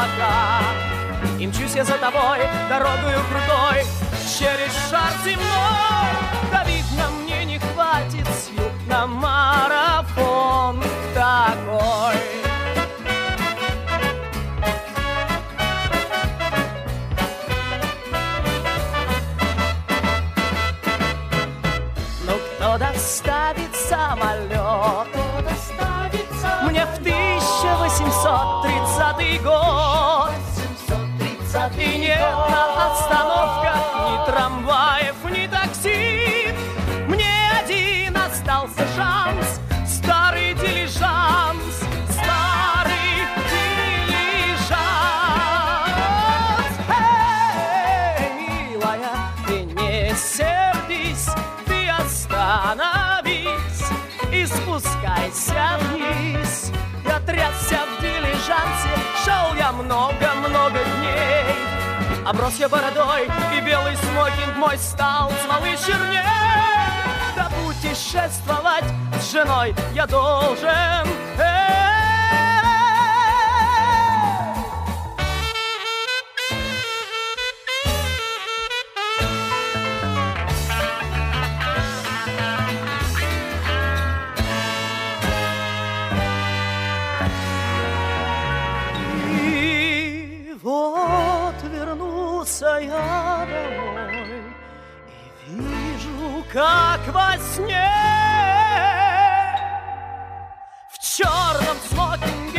облака. И мчусь я за тобой дорогою крутой через шар земной. Да видно, мне не хватит сил на марафон такой. Ну кто доставит самолет мне в 1830 год? И нет на остановках ни трамваев, ни такси. Мне один остался шанс, старый дилижанс, старый дилижанс. Эй, милая, ты не сердись, ты остановись и спускайся вниз. Я трясся в дилижансе, шел я много-много дней. Оброс я бородой, и белый смокинг мой стал смолы черней. Да путешествовать с женой я должен. Я домой и вижу, как во сне в черном смокинге